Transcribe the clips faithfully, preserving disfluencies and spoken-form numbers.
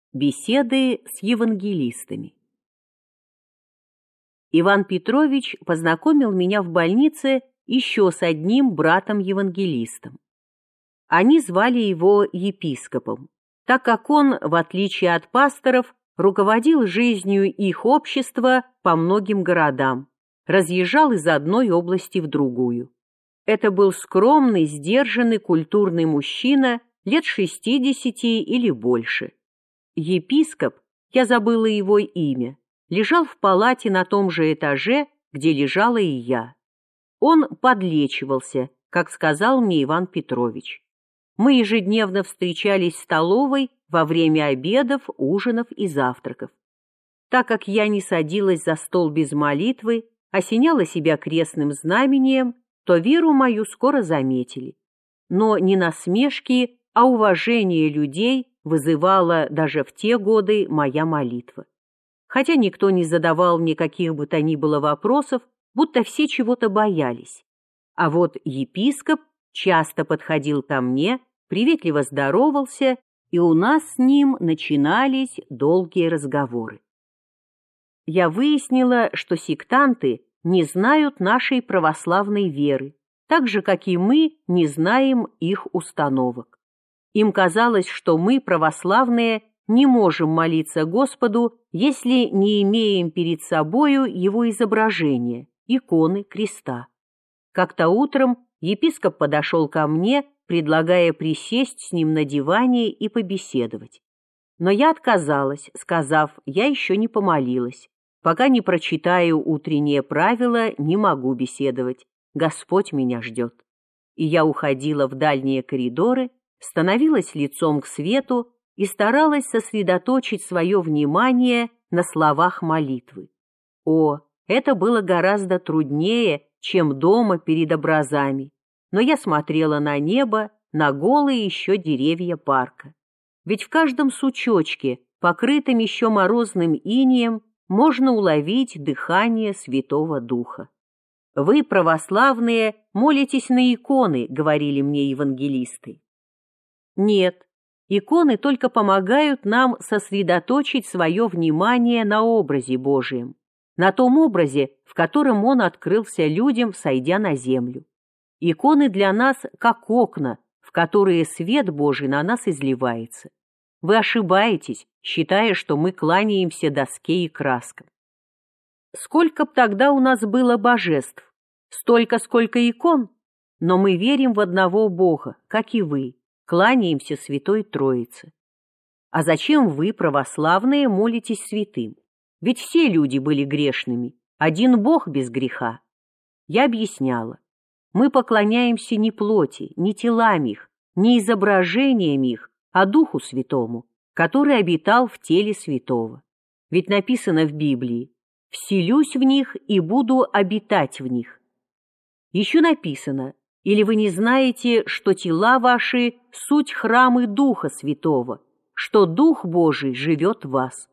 Беседы с евангелистами. Иван Петрович познакомил меня в больнице еще с одним братом-евангелистом. Они звали его епископом, так как он, в отличие от пасторов, руководил жизнью их общества по многим городам, разъезжал из одной области в другую. Это был скромный, сдержанный, культурный мужчина лет шестидесяти или больше. Епископ, я забыла его имя, лежал в палате на том же этаже, где лежала и я. Он подлечивался, как сказал мне Иван Петрович. Мы ежедневно встречались в столовой во время обедов, ужинов и завтраков. Так как я не садилась за стол без молитвы, осеняла себя крестным знамением, то веру мою скоро заметили. Но не насмешки, а уважение людей вызывала даже в те годы моя молитва. Хотя никто не задавал мне каких бы то ни было вопросов, будто все чего-то боялись. А вот епископ часто подходил ко мне, приветливо здоровался, и у нас с ним начинались долгие разговоры. Я выяснила, что сектанты не знают нашей православной веры, так же, как и мы не знаем их установок. Им казалось, что мы, православные, не можем молиться Господу, если не имеем перед собою его изображения, иконы, креста. Как-то утром епископ подошел ко мне, предлагая присесть с ним на диване и побеседовать. Но я отказалась, сказав, я еще не помолилась. Пока не прочитаю утреннее правило, не могу беседовать. Господь меня ждет. И я уходила в дальние коридоры, становилась лицом к свету и старалась сосредоточить свое внимание на словах молитвы. О, это было гораздо труднее, чем дома перед образами, но я смотрела на небо, на голые еще деревья парка. Ведь в каждом сучочке, покрытом еще морозным инеем, можно уловить дыхание Святого Духа. «Вы, православные, молитесь на иконы», — говорили мне евангелисты. Нет, иконы только помогают нам сосредоточить свое внимание на образе Божием, на том образе, в котором Он открылся людям, сойдя на землю. Иконы для нас как окна, в которые свет Божий на нас изливается. Вы ошибаетесь, считая, что мы кланяемся доске и краскам. Сколько б тогда у нас было божеств? Столько, сколько икон? Но мы верим в одного Бога, как и вы. Кланяемся Святой Троице. А зачем вы, православные, молитесь святым? Ведь все люди были грешными, один Бог без греха. Я объясняла. Мы поклоняемся не плоти, не телам их, не изображениям их, а Духу Святому, который обитал в теле святого. Ведь написано в Библии: «Вселюсь в них и буду обитать в них». Еще написано: «Или вы не знаете, что тела ваши — суть храмы Духа Святого, что Дух Божий живет в вас».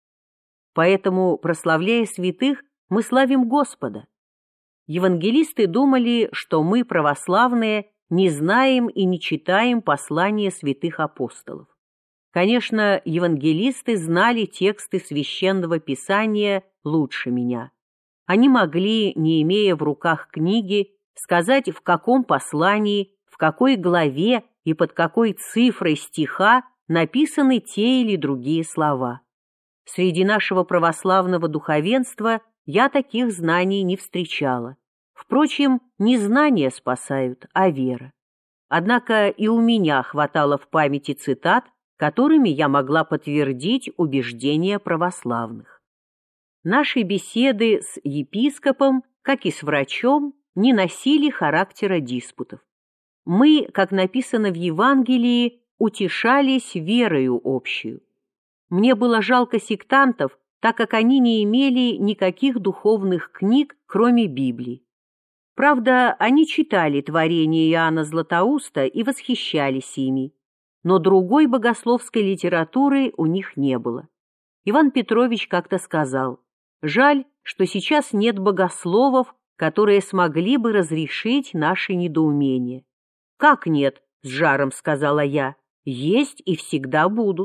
Поэтому, прославляя святых, мы славим Господа. Евангелисты думали, что мы, православные, не знаем и не читаем послания святых апостолов. Конечно, евангелисты знали тексты Священного Писания лучше меня. Они могли, не имея в руках книги, сказать, в каком послании, в какой главе и под какой цифрой стиха написаны те или другие слова. Среди нашего православного духовенства я таких знаний не встречала. Впрочем, не знания спасают, а вера. Однако и у меня хватало в памяти цитат, которыми я могла подтвердить убеждения православных. Наши беседы с епископом, как и с врачом, не носили характера диспутов. Мы, как написано в Евангелии, утешались верою общую. Мне было жалко сектантов, так как они не имели никаких духовных книг, кроме Библии. Правда, они читали творения Иоанна Златоуста и восхищались ими, но другой богословской литературы у них не было. Иван Петрович как-то сказал: «Жаль, что сейчас нет богословов, которые смогли бы разрешить наши недоумения». «Как нет?» — с жаром сказала я. «Есть и всегда будут.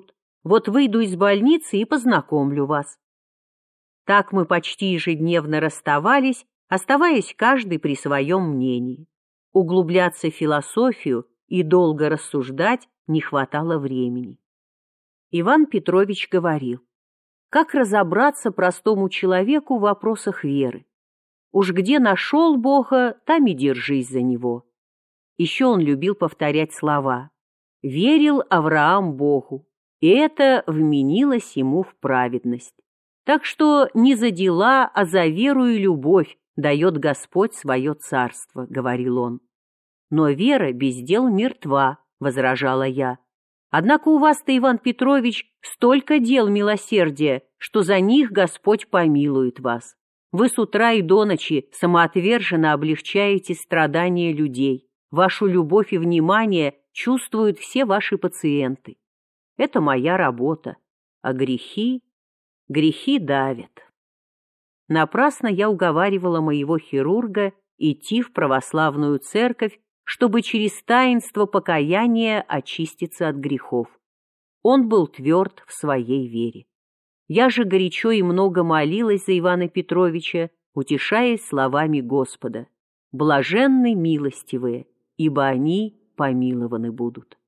Вот выйду из больницы и познакомлю вас». Так мы почти ежедневно расставались, оставаясь каждый при своем мнении. Углубляться в философию и долго рассуждать не хватало времени. Иван Петрович говорил: как разобраться простому человеку в вопросах веры? Уж где нашел Бога, там и держись за него. Еще он любил повторять слова: «Верил Авраам Богу, и это вменилось ему в праведность». Так что не за дела, а за веру и любовь дает Господь свое царство, — говорил он. Но вера без дел мертва, — возражала я. Однако у вас-то, Иван Петрович, столько дел милосердия, что за них Господь помилует вас. Вы с утра и до ночи самоотверженно облегчаете страдания людей. Вашу любовь и внимание чувствуют все ваши пациенты. Это моя работа. А грехи... Грехи давят. Напрасно я уговаривала моего хирурга идти в православную церковь, чтобы через таинство покаяния очиститься от грехов. Он был тверд в своей вере. Я же горячо и много молилась за Ивана Петровича, утешаясь словами Господа: «Блаженны милостивые, ибо они помилованы будут».